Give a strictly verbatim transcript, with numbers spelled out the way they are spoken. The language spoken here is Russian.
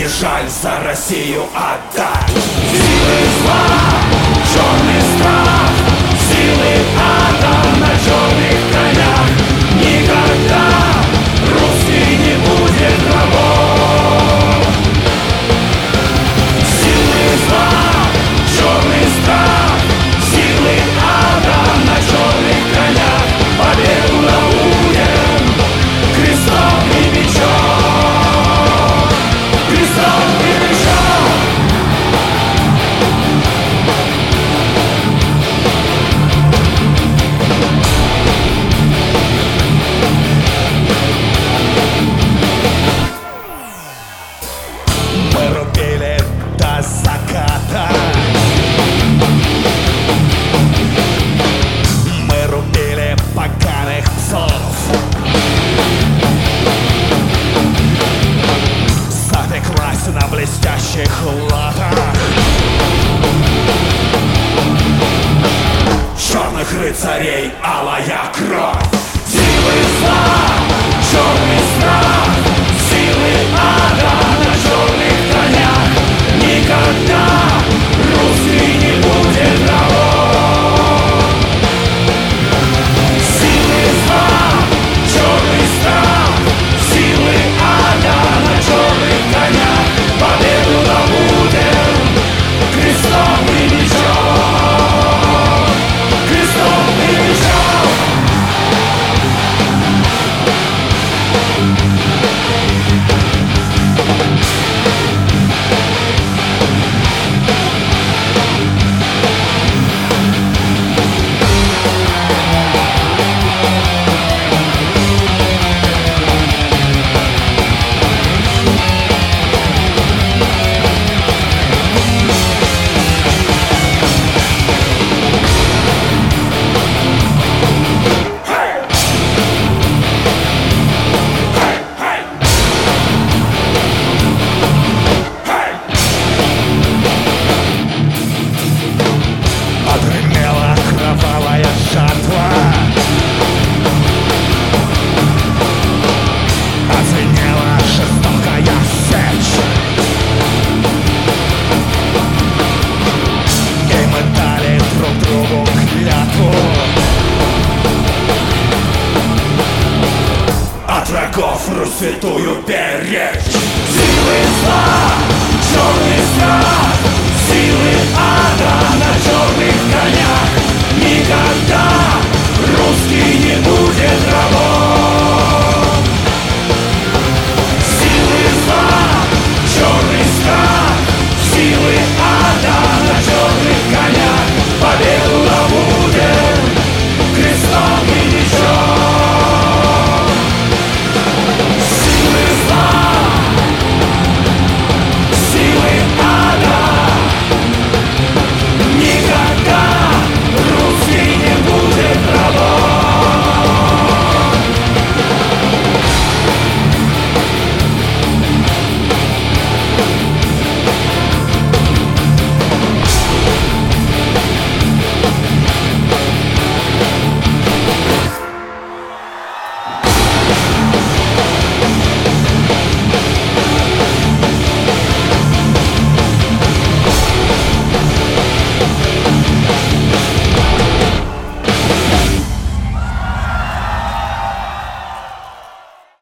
жаль за Россию отдать. Силы зла, черный страх, силы ада на черных конях. Никогда русский не будет рабом. Силы зла, черный страх, силы ада на черных конях. Победу добудем крестом и мечом, крестом и мечом. Мы рубили до заката, мы рубили поганых псов. Запеклась на блестящих латах черных рыцарей алая кровь. Силы зла, черный страх, силы ада на черных конях. Никогда русский не будет рабом. Силы зла, черный страх, силы ада на черных конях. Победу добудем крестом и мечом, крестом и мечом. Отгремела кровавая жатва, озвенела жестокая сечь, и мы дали друг другу клятву от врагов Русь святую беречь. Силы зла, черный страх,